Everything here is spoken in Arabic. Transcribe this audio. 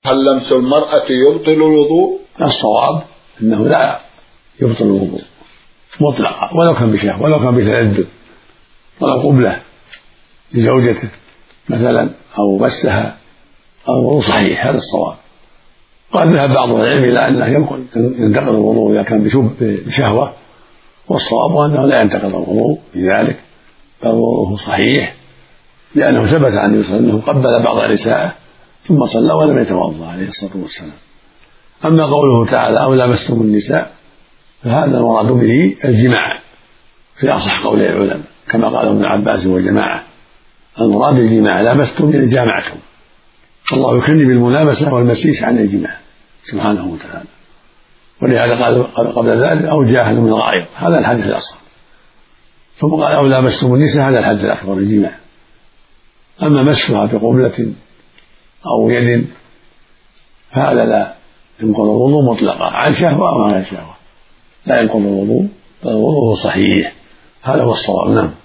هل لمس المرأة يبطل الوضوء؟ الصواب أنه لا يبطل الوضوء مطلقا ولو كان بشهوة ولو كان بتلذذ ولو قبلة لزوجته مثلا أو مسها الوضوء صحيح. هذا الصواب. قد ذهب بعض العلم إلى أنه ينتقض الوضوء إذا كان بشهوة، والصواب أنه لا ينتقض الوضوء بذلك بل وضوءه صحيح، لأنه ثبت عن النبي صلى الله عليه وسلم أنه قبل بعض نسائه ثم صلى ولم يتوضأ عليه الصلاة والسلام. أما قوله تعالى أو لامستم النساء فهذا المراد به الجماع في أصح قول العلماء كما قال ابن عباس وجماعة، المراد الجماع، لامستم يعني جامعتم، الله يكني بالملامسة والمسيس عن الجماع سبحانه وتعالى، ولهذا قال قبل ذلك أو جاهلوا من غائط، هذا الحديث الأصغر، ثم قال أو لامستم النساء، هذا الحديث الأكبر الجماع. أما مسها بقبلة أو يد فهذا لا ينقض الوضوء مطلقا عن شهوة أو عن شهوة، لا ينقض الوضوء بل الوضوء صحيح. هذا هو الصواب. نعم.